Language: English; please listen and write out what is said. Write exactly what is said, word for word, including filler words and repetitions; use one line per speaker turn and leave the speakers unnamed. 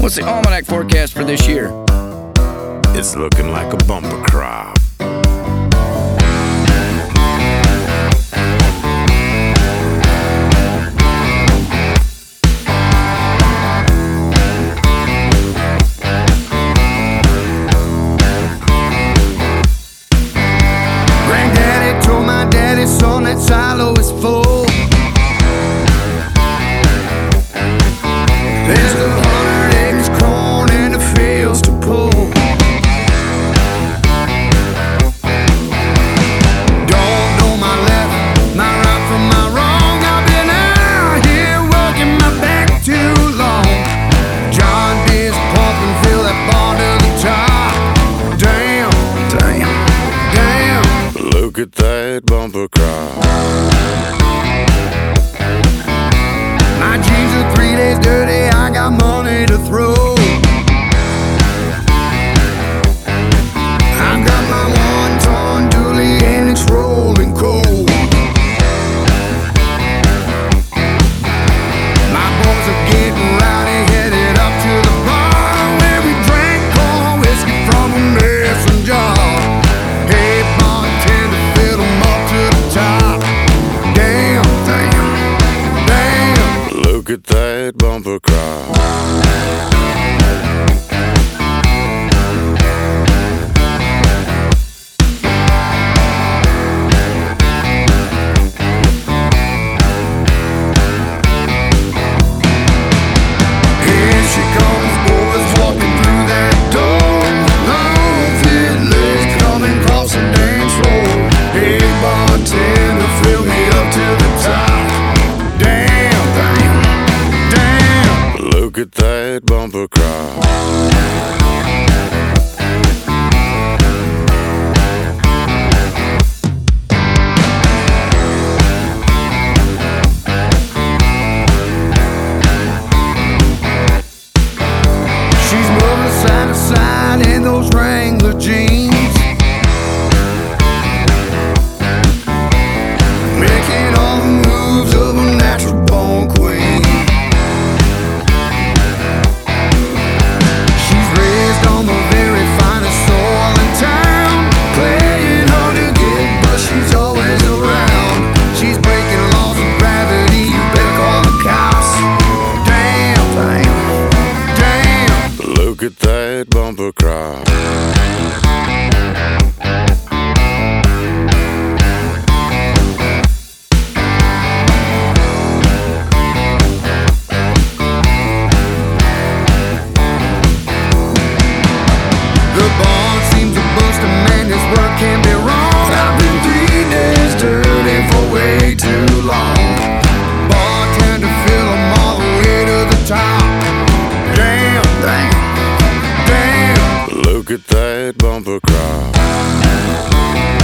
What's the almanac forecast for this year?
It's looking like a bumper crop.
Granddaddy told my daddy, son, that silo is full. There's a hundred acres corn and the fields to pull. Don't know my left, my right from my wrong. I've been out here working my back too long. John Deere's pumping, fill that barn to the top. Damn, damn, damn.
Look at that bumper crop.
My jeans are three days dirty, I got money to throw. I got my one-ton dually and it's rolling cold. My boys are getting rowdy, headed up to the bar where we drank corn whiskey from a mason jar. Hey, bartender, fill 'em up to the top. Damn, damn, damn.
Look at that bumper crop.
Here she comes, boys walking through that door. Long thin legs coming across the dance floor. Hey, bartender, fill me up to the top. Damn, damn, damn.
Look at that bumper crop.
She's moving side to side in those Wrangler jeans, making all the moves of a natural born queen. She's raised on the very finest soil in town, playing hard to get, but she's always around. She's breaking laws of gravity, you better call the cops. Damn, damn, damn.
Look at that bumper crop.
The barn seems to bust a man, his work can be wrong. I've been three days dirty for way too long. Bartender, fill 'em all the way to the top. Damn, damn, damn.
Look at that bumper crop.